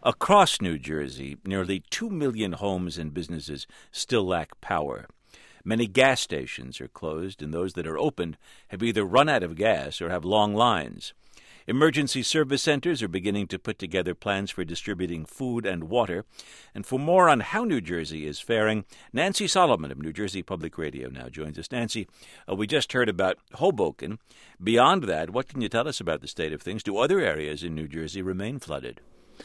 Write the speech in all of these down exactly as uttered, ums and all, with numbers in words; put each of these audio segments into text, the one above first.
Across New Jersey, nearly two million homes and businesses still lack power. Many gas stations are closed, and those that are opened have either run out of gas or have long lines. Emergency service centers are beginning to put together plans for distributing food and water. And for more on how New Jersey is faring, Nancy Solomon of New Jersey Public Radio now joins us. Nancy, uh, we just heard about Hoboken. Beyond that, what can you tell us about the state of things? Do other areas in New Jersey remain flooded?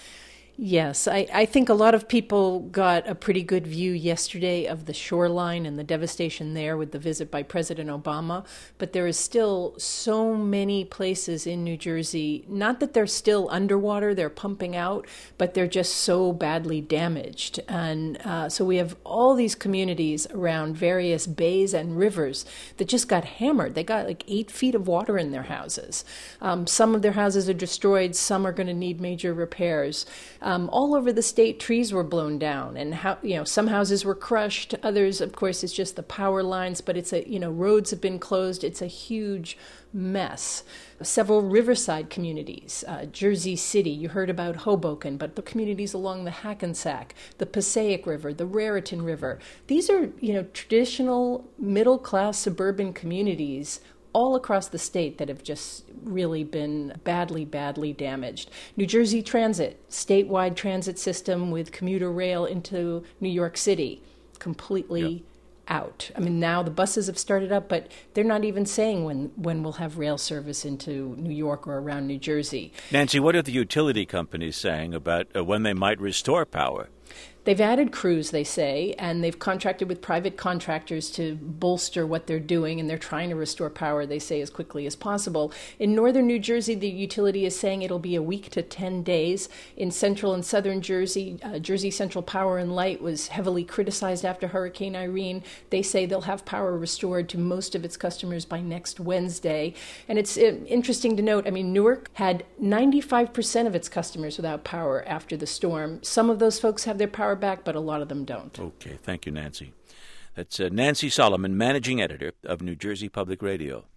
Yes, I, I think a lot of people got a pretty good view yesterday of the shoreline and the devastation there with the visit by President Obama. But there is still so many places in New Jersey, not that they're still underwater, they're pumping out, but they're just so badly damaged. And uh, so we have all these communities around various bays and rivers that just got hammered. They got like eight feet of water in their houses. Um, some of their houses are destroyed, some are going to need major repairs. Um, all over the state, trees were blown down, and how, you know, some houses were crushed. Others, of course, it's just the power lines. But it's a, you know, roads have been closed. It's a huge mess. Several riverside communities, uh, Jersey City. You heard about Hoboken, but the communities along the Hackensack, the Passaic River, the Raritan River. These are, you know, traditional middle-class suburban communities all across the state that have just really been badly, badly damaged. New Jersey Transit, statewide transit system with commuter rail into New York City, completely yep. out. I mean, now the buses have started up, but they're not even saying when, when we'll have rail service into New York or around New Jersey. Nancy, what are the utility companies saying about uh, when they might restore power? They've added crews, they say, and they've contracted with private contractors to bolster what they're doing, and they're trying to restore power, they say, as quickly as possible. In northern New Jersey, the utility is saying it'll be a week to ten days. In central and southern Jersey, uh, Jersey Central Power and Light was heavily criticized after Hurricane Irene. They say they'll have power restored to most of its customers by next Wednesday. And it's uh, interesting to note, I mean, Newark had ninety-five percent of its customers without power after the storm. Some of those folks have their power back, but a lot of them don't. Okay, thank you, Nancy. That's uh, Nancy Solomon, managing editor of New Jersey Public Radio.